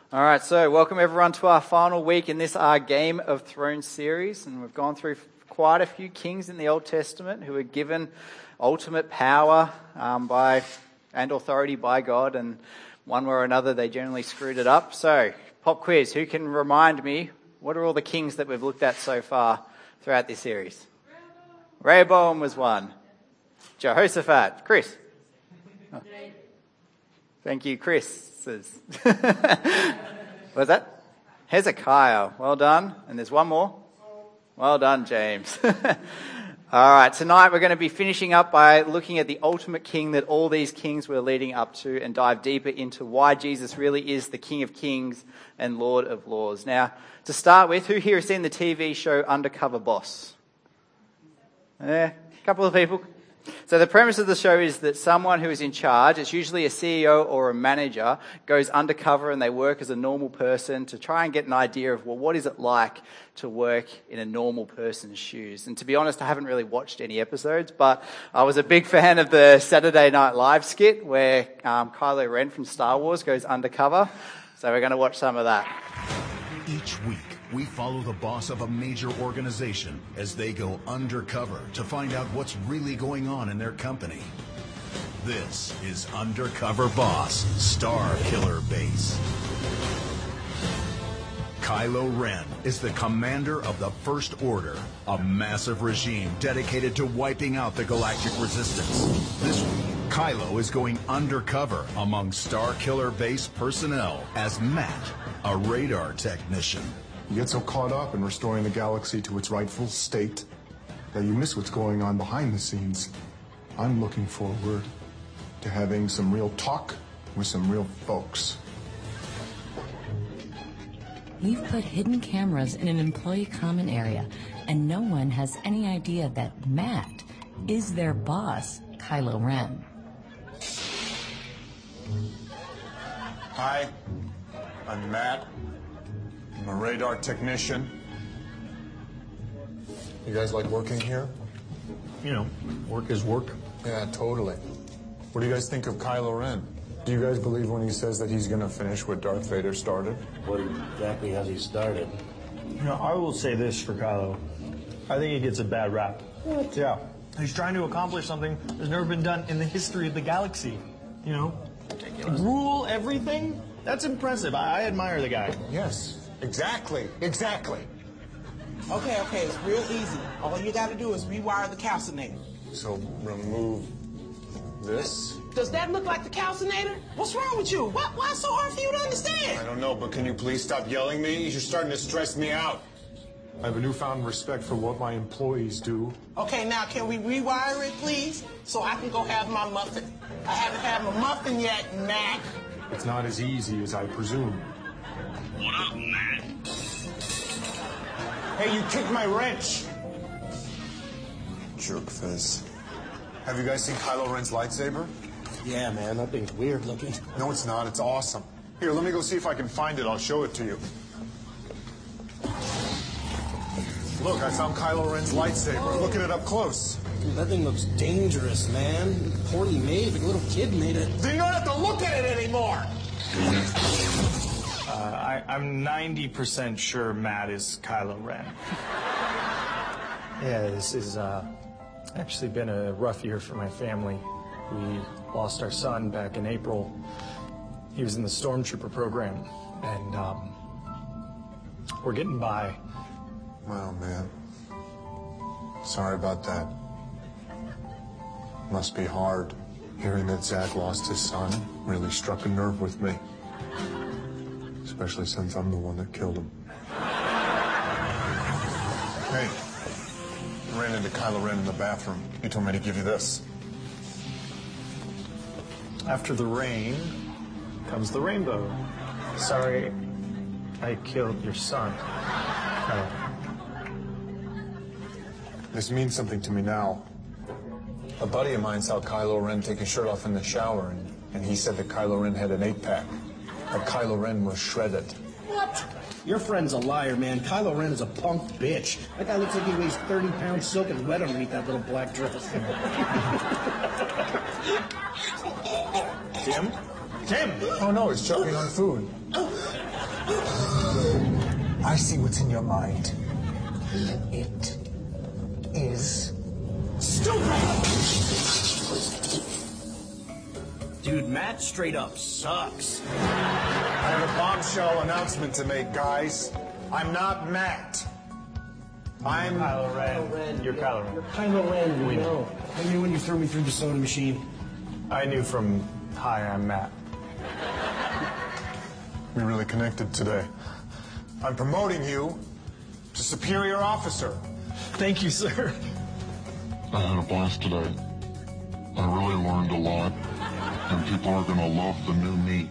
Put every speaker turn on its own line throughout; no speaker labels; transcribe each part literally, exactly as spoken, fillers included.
All right, so welcome everyone to our final week in this our Game of Thrones series, and we've gone through quite a few kings in the Old Testament who were given ultimate power um, by and authority by God, and one way or another they generally screwed it up. So, pop quiz, who can remind me, what are all the kings that we've looked at so far throughout this series? Rehoboam was one. Jehoshaphat. Chris. Oh. Thank you, Chris. What's that? Hezekiah. Well done. And there's one more. Well done, James. All right, tonight we're going to be finishing up by looking at the ultimate king that all these kings were leading up to and dive deeper into why Jesus really is the King of Kings and Lord of Lords. Now, to start with, who here has seen the T V show Undercover Boss? Yeah, a couple of people. So the premise of the show is that someone who is in charge, it's usually a C E O or a manager, goes undercover and they work as a normal person to try and get an idea of, well, what is it like to work in a normal person's shoes? And to be honest, I haven't really watched any episodes, but I was a big fan of the Saturday Night Live skit where um, Kylo Ren from Star Wars goes undercover. So we're going to watch some of that.
Each week, we follow the boss of a major organization as they go undercover to find out what's really going on in their company. This is Undercover Boss, Star Killer Base. Kylo Ren is the commander of the First Order, a massive regime dedicated to wiping out the galactic resistance. This week, Kylo is going undercover among Star Killer Base personnel as Matt, a radar technician.
You get so caught up in restoring the galaxy to its rightful state that you miss what's going on behind the scenes. I'm looking forward to having some real talk with some real folks.
We've put hidden cameras in an employee common area, and no one has any idea that Matt is their boss, Kylo Ren.
Hi, I'm Matt. I'm a radar technician. You guys like working here?
You know, work is work.
Yeah, totally. What do you guys think of Kylo Ren? Do you guys believe when he says that he's gonna finish what Darth Vader started?
What exactly has he started?
You know, I will say this for Kylo. I think he gets a bad rap.
What?
Yeah. He's trying to accomplish something that's never been done in the history of the galaxy. You know? Ridiculous. Rule everything? That's impressive. I, I admire the guy.
Yes. Exactly, exactly.
Okay, okay, it's real easy. All you gotta do is rewire the calcinator.
So remove this?
Does that look like the calcinator? What's wrong with you? Why, why so hard for you to understand?
I don't know, but can you please stop yelling at me? You're starting to stress me out. I have a newfound respect for what my employees do.
Okay, now can we rewire it, please? So I can go have my muffin. I haven't had my muffin yet, Mac.
It's not as easy as I presume.
What up, Matt?
Hey, you kicked my wrench! Jerk fizz. Have you guys seen Kylo Ren's lightsaber?
Yeah, man, that thing's weird looking.
No, it's not. It's awesome. Here, let me go see if I can find it. I'll show it to you. Look, I found Kylo Ren's lightsaber. Look at it up close.
Dude, that thing looks dangerous, man. Poorly made, like a little kid made it.
Then you don't have to look at it anymore!
Uh, I, I'm ninety percent sure Matt is Kylo Ren. Yeah, this has uh, actually been a rough year for my family. We lost our son back in April. He was in the Stormtrooper program, and um, we're getting by.
Wow, man. Sorry about that. Must be hard. Hearing that Zach lost his son really struck a nerve with me. Especially since I'm the one that killed him. Hey, I ran into Kylo Ren in the bathroom. He told me to give you this.
After the rain comes the rainbow. Sorry, I killed your son. Kylo.
This means something to me now. A buddy of mine saw Kylo Ren take his shirt off in the shower, and, and he said that Kylo Ren had an eight-pack. But Kylo Ren was shredded.
What? Your friend's a liar, man. Kylo Ren is a punk bitch. That guy looks like he weighs thirty pounds soaking wet underneath that little black dress.
Tim?
Tim!
Oh no, he's choking on food.
I see what's in your mind. It is stupid!
Dude, Matt straight up sucks.
I have a bombshell announcement to make, guys. I'm not Matt. I'm
Kylo Ren.
Ren.
You're Kylo Ren.
You're Kylo Ren,
We
we
know.
know. I knew when you threw me through the soda machine.
I knew from Hi, I'm Matt.
We really connected today. I'm promoting you to superior officer.
Thank you, sir.
I had a blast today. I really learned a lot, and people are gonna love the new me.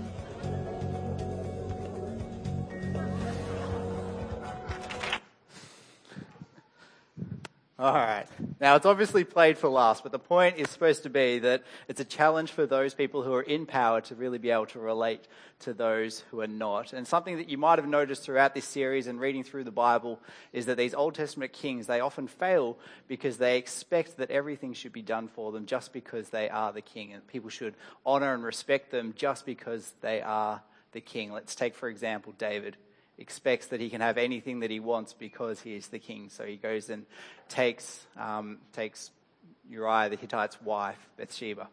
All right. Now, it's obviously played for laughs, but the point is supposed to be that it's a challenge for those people who are in power to really be able to relate to those who are not. And something that you might have noticed throughout this series and reading through the Bible is that these Old Testament kings, they often fail because they expect that everything should be done for them just because they are the king, and people should honor and respect them just because they are the king. Let's take, for example, David. Expects that he can have anything that he wants because he is the king. So he goes and takes um, takes Uriah the Hittite's wife, Bathsheba.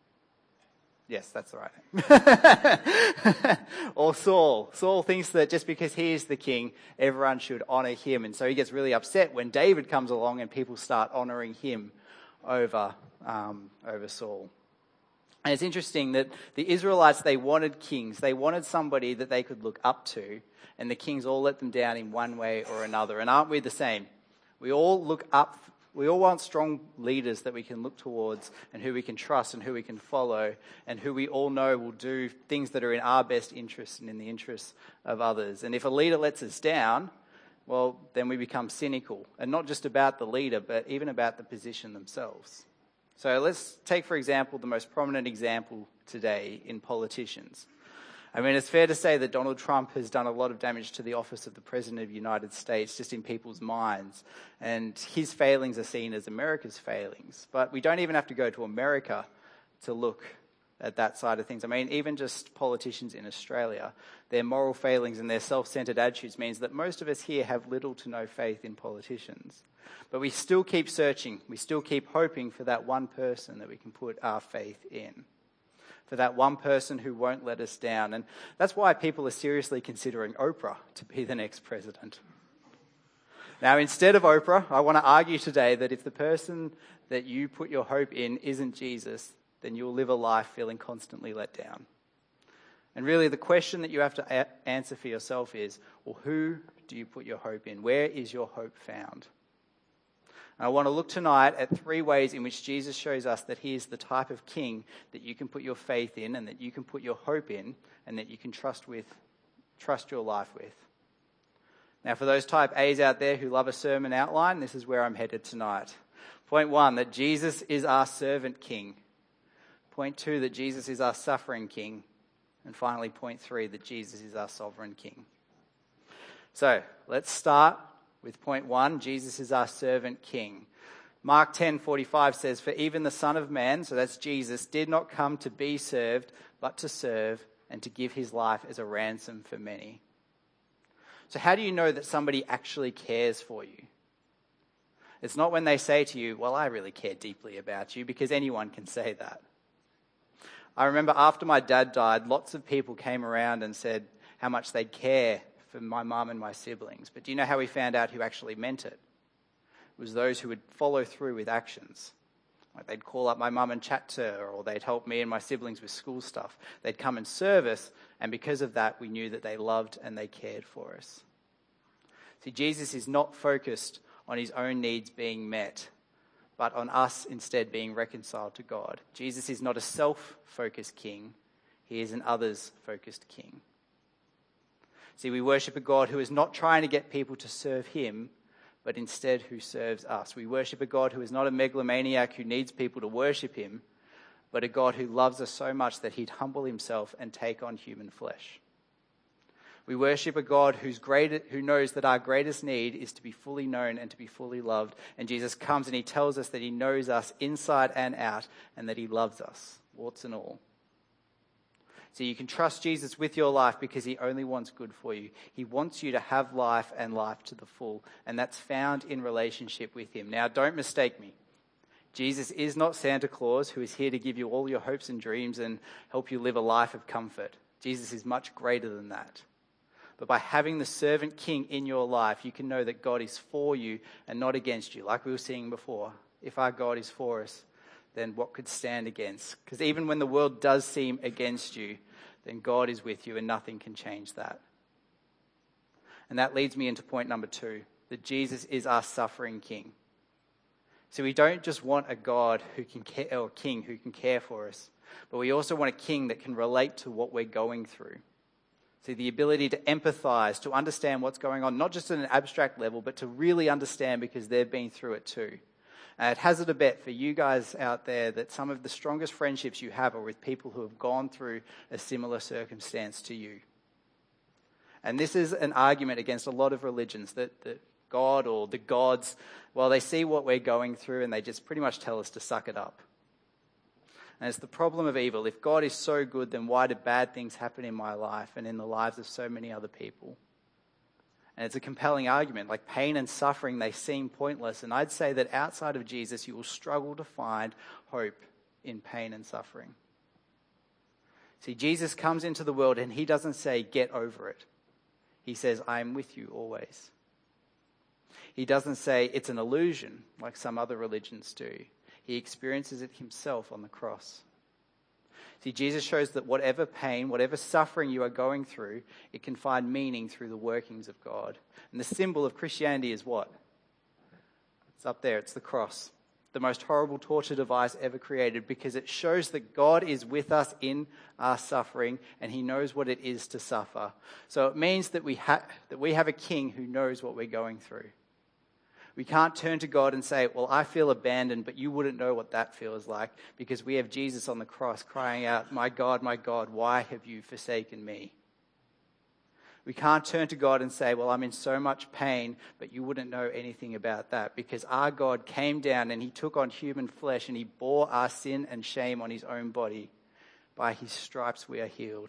Yes, that's the right name. Or Saul. Saul thinks that just because he is the king, everyone should honor him. And so he gets really upset when David comes along and people start honoring him over um, over Saul. And it's interesting that the Israelites, they wanted kings. They wanted somebody that they could look up to. And the kings all let them down in one way or another. And aren't we the same? We all look up, we all want strong leaders that we can look towards and who we can trust and who we can follow and who we all know will do things that are in our best interest and in the interests of others. And if a leader lets us down, well, then we become cynical. And not just about the leader, but even about the position themselves. So let's take, for example, the most prominent example today in politicians. I mean, it's fair to say that Donald Trump has done a lot of damage to the office of the President of the United States, just in people's minds. And his failings are seen as America's failings. But we don't even have to go to America to look at that side of things. I mean, even just politicians in Australia, their moral failings and their self-centered attitudes means that most of us here have little to no faith in politicians. But we still keep searching. We still keep hoping for that one person that we can put our faith in. For that one person who won't let us down. And that's why people are seriously considering Oprah to be the next president. Now, instead of Oprah, I want to argue today that if the person that you put your hope in isn't Jesus, then you'll live a life feeling constantly let down. And really, the question that you have to a- answer for yourself is, well, who do you put your hope in? Where is your hope found? And I want to look tonight at three ways in which Jesus shows us that he is the type of king that you can put your faith in and that you can put your hope in and that you can trust with, trust your life with. Now, for those type A's out there who love a sermon outline, this is where I'm headed tonight. Point one, that Jesus is our servant king. Point two, that Jesus is our suffering king. And finally, point three, that Jesus is our sovereign king. So, let's start with point one, Jesus is our servant king. Mark ten forty-five says, "For even the Son of Man," so that's Jesus, "did not come to be served, but to serve and to give his life as a ransom for many." So how do you know that somebody actually cares for you? It's not when they say to you, "Well, I really care deeply about you," because anyone can say that. I remember after my dad died, lots of people came around and said how much they care for my mum and my siblings. But do you know how we found out who actually meant it? It was those who would follow through with actions. Like they'd call up my mum and chat to her, or they'd help me and my siblings with school stuff. They'd come and serve us, and because of that, we knew that they loved and they cared for us. See, Jesus is not focused on his own needs being met, but on us instead being reconciled to God. Jesus is not a self-focused king. He is an others-focused king. See, we worship a God who is not trying to get people to serve him, but instead who serves us. We worship a God who is not a megalomaniac who needs people to worship him, but a God who loves us so much that he'd humble himself and take on human flesh. We worship a God who's great, who knows that our greatest need is to be fully known and to be fully loved. And Jesus comes and he tells us that he knows us inside and out and that he loves us, warts and all. So you can trust Jesus with your life because he only wants good for you. He wants you to have life and life to the full. And that's found in relationship with him. Now, don't mistake me. Jesus is not Santa Claus who is here to give you all your hopes and dreams and help you live a life of comfort. Jesus is much greater than that. But by having the servant king in your life, you can know that God is for you and not against you. Like we were seeing before, if our God is for us, then what could stand against? Because even when the world does seem against you, then God is with you and nothing can change that. And that leads me into point number two, that Jesus is our suffering king. So we don't just want a God who can care, or a king who can care for us, but we also want a king that can relate to what we're going through. See, the ability to empathize, to understand what's going on, not just at an abstract level, but to really understand because they've been through it too. Uh, it hazard a bet for you guys out there that some of the strongest friendships you have are with people who have gone through a similar circumstance to you. And this is an argument against a lot of religions, that, that God or the gods, well, they see what we're going through and they just pretty much tell us to suck it up. And it's the problem of evil. If God is so good, then why do bad things happen in my life and in the lives of so many other people? And it's a compelling argument. Like pain and suffering, they seem pointless. And I'd say that outside of Jesus, you will struggle to find hope in pain and suffering. See, Jesus comes into the world and he doesn't say, get over it. He says, I am with you always. He doesn't say it's an illusion like some other religions do. He experiences it himself on the cross. See, Jesus shows that whatever pain, whatever suffering you are going through, it can find meaning through the workings of God. And the symbol of Christianity is what? It's up there. It's the cross. The most horrible torture device ever created, because it shows that God is with us in our suffering and he knows what it is to suffer. So it means that we, ha- that we have a king who knows what we're going through. We can't turn to God and say, well, I feel abandoned, but you wouldn't know what that feels like, because we have Jesus on the cross crying out, my God, my God, why have you forsaken me? We can't turn to God and say, well, I'm in so much pain, but you wouldn't know anything about that, because our God came down and he took on human flesh and he bore our sin and shame on his own body. By his stripes we are healed.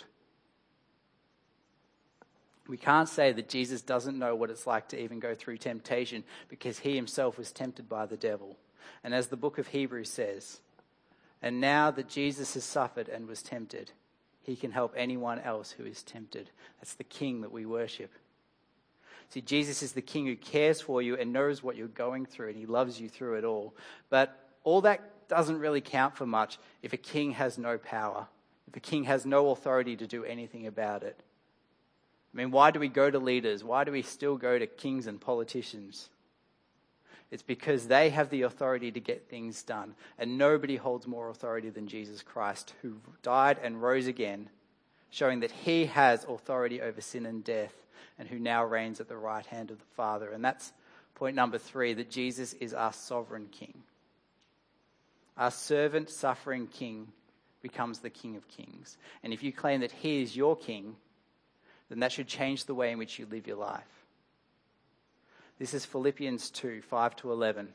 We can't say that Jesus doesn't know what it's like to even go through temptation, because he himself was tempted by the devil. And as the book of Hebrews says, and now that Jesus has suffered and was tempted, he can help anyone else who is tempted. That's the king that we worship. See, Jesus is the king who cares for you and knows what you're going through, and he loves you through it all. But all that doesn't really count for much if a king has no power, if a king has no authority to do anything about it. I mean, why do we go to leaders? Why do we still go to kings and politicians? It's because they have the authority to get things done. And nobody holds more authority than Jesus Christ, who died and rose again, showing that he has authority over sin and death, and who now reigns at the right hand of the Father. And that's point number three, that Jesus is our sovereign king. Our servant, suffering king becomes the King of Kings. And if you claim that he is your king, then that should change the way in which you live your life. This is Philippians two, five to eleven.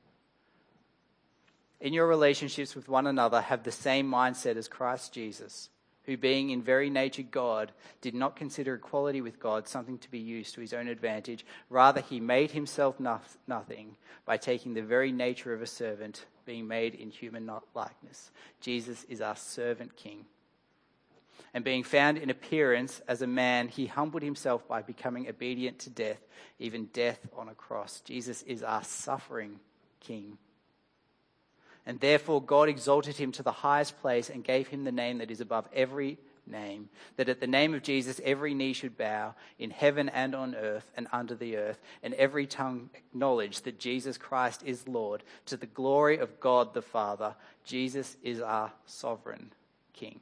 In your relationships with one another, have the same mindset as Christ Jesus, who being in very nature God, did not consider equality with God something to be used to his own advantage. Rather, he made himself no- nothing by taking the very nature of a servant, being made in human likeness. Jesus is our servant king. And being found in appearance as a man, he humbled himself by becoming obedient to death, even death on a cross. Jesus is our suffering king. And therefore God exalted him to the highest place and gave him the name that is above every name, that at the name of Jesus every knee should bow, in heaven and on earth and under the earth, and every tongue acknowledge that Jesus Christ is Lord, to the glory of God the Father. Jesus is our sovereign king.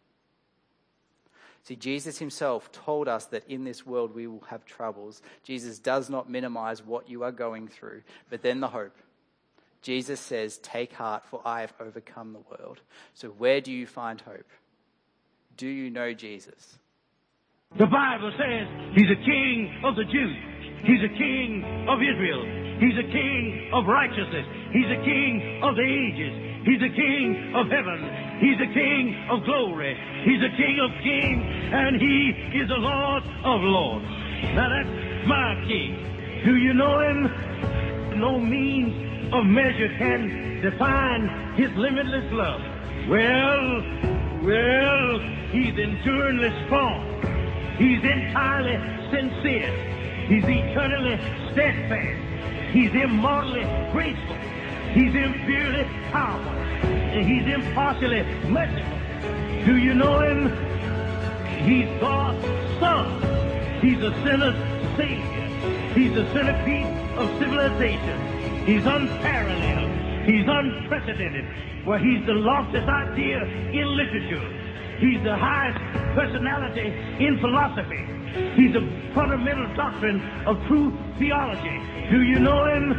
See, Jesus himself told us that in this world we will have troubles. Jesus does not minimize what you are going through, but then the hope. Jesus says, take heart, for I have overcome the world. So where do you find hope? Do you know Jesus?
The Bible says he's a king of the Jews. He's a king of Israel. He's a king of righteousness. He's a king of the ages. He's the King of heaven. He's the King of glory. He's the King of kings, and he is the Lord of lords. Now that's my King. Do you know him? No means of measure can define his limitless love. Well, well, he's enduringly strong. He's entirely sincere. He's eternally steadfast. He's immortally graceful. He's imperially powerful. And he's impartially merciful. Do you know him? He's God's Son. He's a sinner's Savior. He's the centerpiece of civilization. He's unparalleled. He's unprecedented. Well, he's the loftiest idea in literature. He's the highest personality in philosophy. He's the fundamental doctrine of true theology. Do you know him?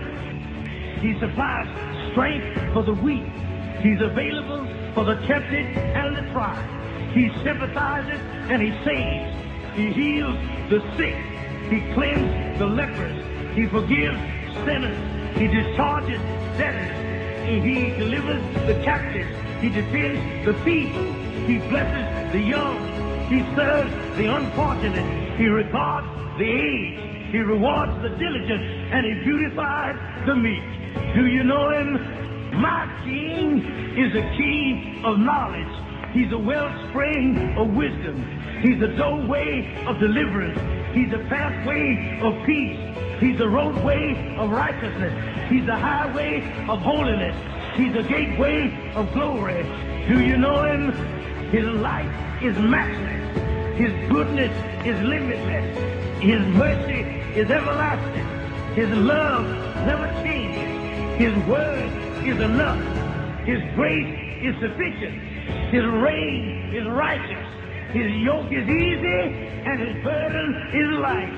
He supplies strength for the weak. He's available for the tempted and the tried. He sympathizes and he saves. He heals the sick. He cleanses the lepers. He forgives sinners. He discharges debtors. He delivers the captives. He defends the feeble. He blesses the young. He serves the unfortunate. He regards the aged. He rewards the diligent. And he beautifies the meek. Do you know him? My King is a King of knowledge. He's a wellspring of wisdom. He's a doorway of deliverance. He's a pathway of peace. He's the roadway of righteousness. He's the highway of holiness. He's the gateway of glory. Do you know him? His light is matchless. His goodness is limitless. His mercy is everlasting. His love never changes. His word is enough. His grace is sufficient. His reign is righteous. His yoke is easy and his burden is light.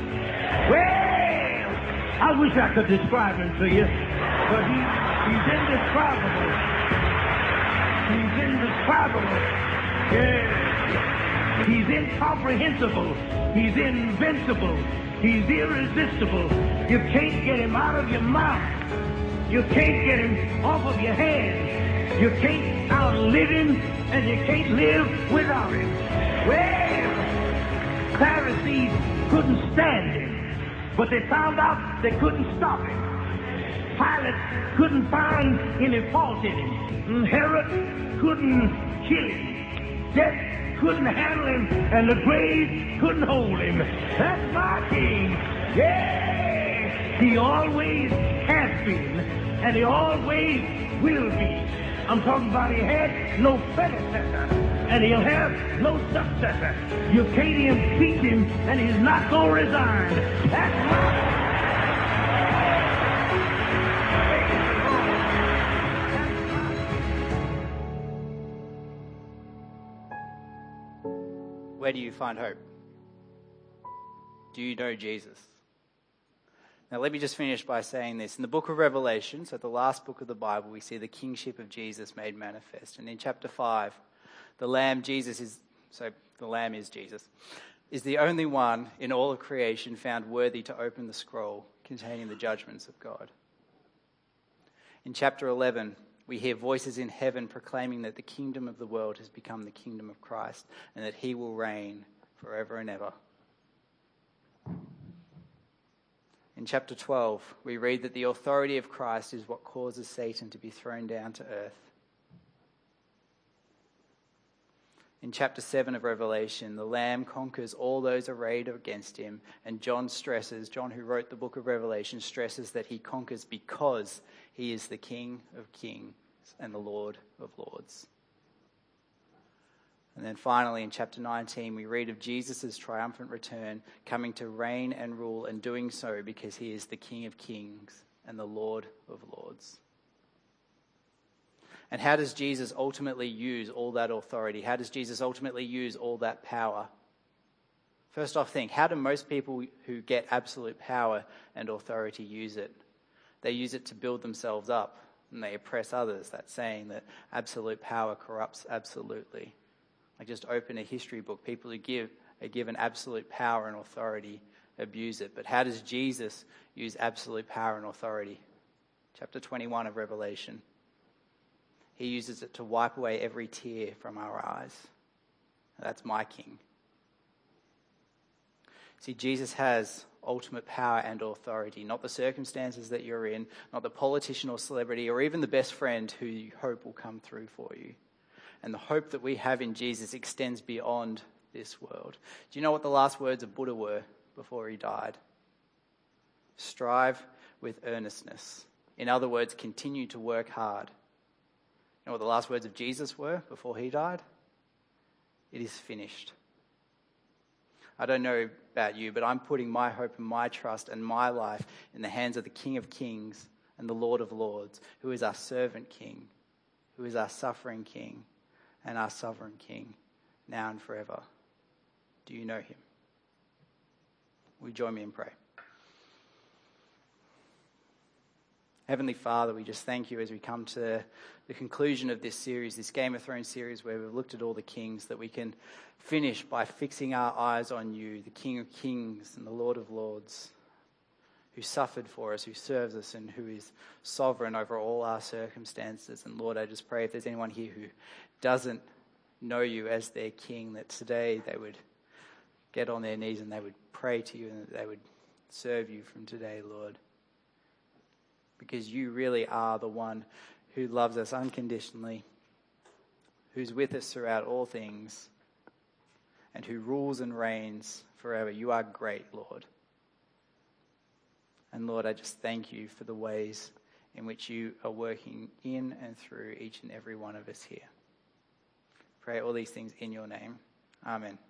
Well, I wish I could describe him to you, but he, he's indescribable. He's indescribable. Yeah. He's incomprehensible. He's invincible. He's irresistible. You can't get him out of your mouth. You can't get him off of your hands. You can't outlive him, and you can't live without him. Well, Pharisees couldn't stand him, but they found out they couldn't stop him. Pilate couldn't find any fault in him. Herod couldn't kill him. Death couldn't handle him, and the grave couldn't hold him. That's my King. Yeah! He always has been, and he always will be. I'm talking about he had no predecessor, and he'll have no successor. You can't impeach him, and he's not going to resign. That's my...
Where do you find hope? Do you know Jesus? Now, let me just finish by saying this. In the book of Revelation, so the last book of the Bible, we see the kingship of Jesus made manifest. And in chapter five, the Lamb, Jesus is, so the Lamb is Jesus, is the only one in all of creation found worthy to open the scroll containing the judgments of God. In chapter eleven, we hear voices in heaven proclaiming that the kingdom of the world has become the kingdom of Christ and that he will reign forever and ever. In chapter twelve, we read that the authority of Christ is what causes Satan to be thrown down to earth. In chapter seven of Revelation, the Lamb conquers all those arrayed against him, and John stresses, John who wrote the book of Revelation, stresses that he conquers because he is the King of kings and the Lord of lords. And then finally, in chapter nineteen, we read of Jesus' triumphant return, coming to reign and rule, and doing so because he is the King of kings and the Lord of lords. And how does Jesus ultimately use all that authority? How does Jesus ultimately use all that power? First off, think, how do most people who get absolute power and authority use it? They use it to build themselves up, and they oppress others. That saying that absolute power corrupts absolutely. Like, just open a history book. People who give are given absolute power and authority abuse it. But how does Jesus use absolute power and authority? Chapter twenty-one of Revelation. He uses it to wipe away every tear from our eyes. That's my King. See, Jesus has ultimate power and authority, not the circumstances that you're in, not the politician or celebrity, or even the best friend who you hope will come through for you. And the hope that we have in Jesus extends beyond this world. Do you know what the last words of Buddha were before he died? Strive with earnestness. In other words, continue to work hard. You know what the last words of Jesus were before he died? It is finished. I don't know about you, but I'm putting my hope and my trust and my life in the hands of the King of Kings and the Lord of Lords, who is our servant King, who is our suffering King and our sovereign King, now and forever. Do you know him? Will you join me in prayer? Heavenly Father, we just thank you as we come to the conclusion of this series, this Game of Thrones series where we've looked at all the kings, that we can finish by fixing our eyes on you, the King of Kings and the Lord of Lords, who suffered for us, who serves us, and who is sovereign over all our circumstances. And Lord, I just pray if there's anyone here who doesn't know you as their King, that today they would get on their knees and they would pray to you and that they would serve you from today, Lord. Because you really are the one who loves us unconditionally, who's with us throughout all things, and who rules and reigns forever. You are great, Lord. And Lord, I just thank you for the ways in which you are working in and through each and every one of us here. Pray all these things in your name. Amen.